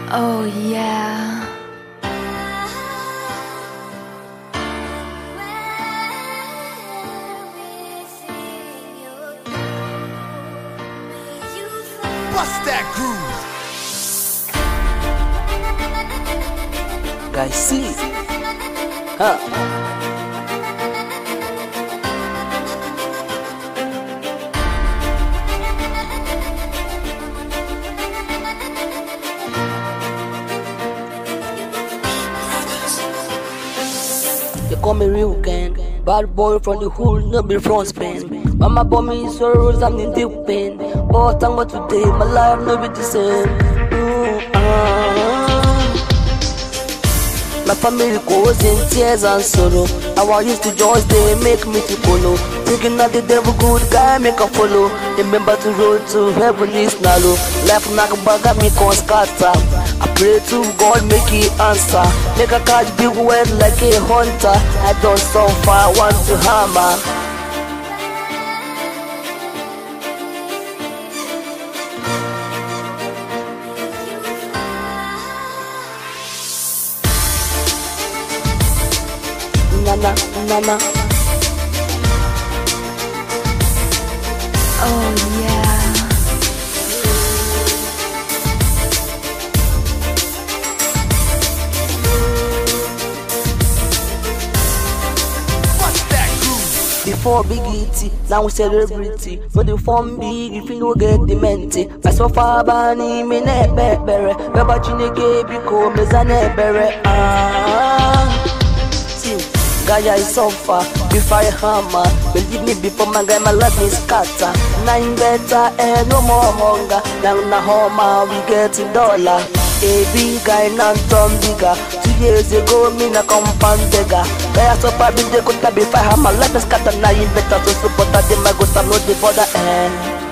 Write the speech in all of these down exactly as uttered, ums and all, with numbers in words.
Oh yeah. Bust that groove. Guys, see, huh? They call me real gang, bad boy from the hood, no be from Spain. Mama bought me sorrows, I'm in deep pain. But I'm what today, my life no be the same. Ooh, uh. My family goes in tears and sorrow. How I used to just they make me to follow. Thinking that the devil good guy make a follow. Remember to road to heaven is narrow. Life knock back at me con scatter. I pray to God make he answer. Make a catch big word like a hunter. I don't suffer, I want to hammer. Nana, nana. Oh yeah. Bust that groove. Before Big E T, now we celebrity. No the form big if you no get the mente. I so far bani me ne bere. Beba chineke biko me zane bere. Ah, see, Gaia is so far. Before I hammer, believe me before my guy my life is scatter. Nine better and no more hunger. Now na home we getting dollar. A big guy non tom bigger. Two years ago me na compound beggar. Where I so far been they could be fire. My life is scatter now you better to support that they might go to know the border end.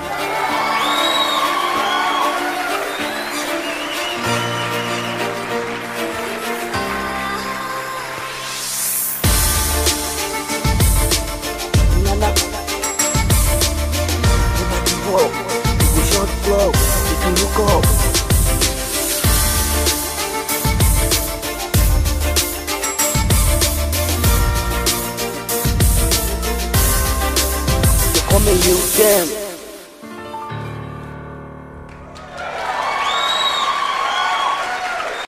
Nana, nobody walk. You go short blow if you look up. Come and you them.